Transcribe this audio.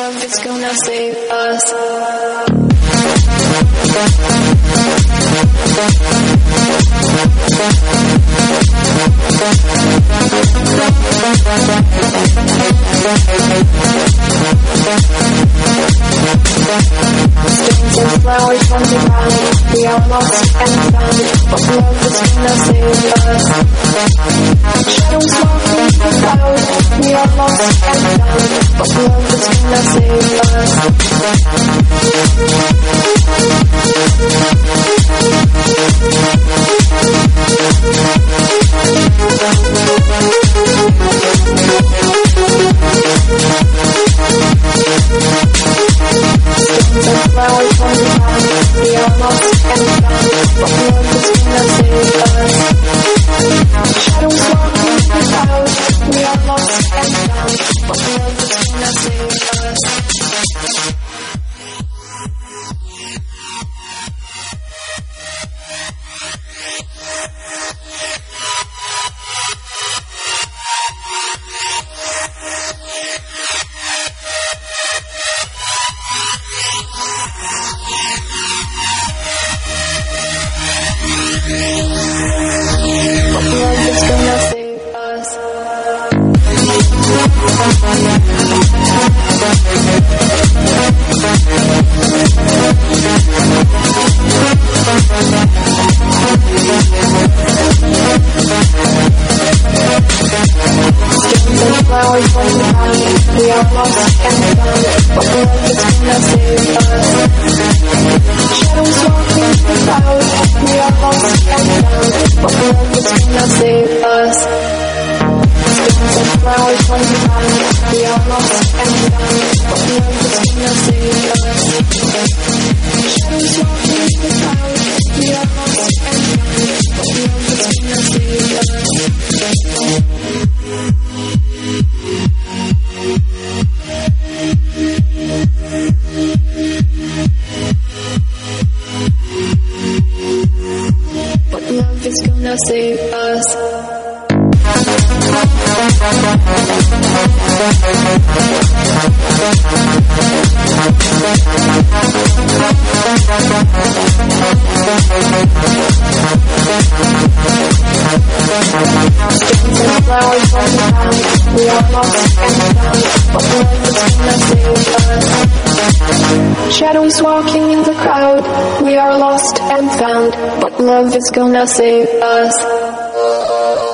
love is gonna save us. Stones and flowers on the ground, we are lost and found, but love is gonna save us. Shadows walking the cloud, we are lost and found, but love is gonna save us. Stones and flowers on the ground, we are lost and found, but love is gonna save us. Shadows walking the cloud, we are lost and found, but love is gonna save us. But love is gonna save us. Stones and flowers on the ground, we are lost and found, but love is gonna save us. Shadows walking the cloud, we are lost and found, but love is gonna save us. Stones and flowers on the ground, we are lost and found, but love is gonna save us. Shadows walking the cloud, we are lost and found, but love is gonna save us. But love is gonna save us. Stones and flowers on the ground, we are lost and found, but love is gonna save us. Shadows walking in the crowd, we are lost and found, but love is gonna save us.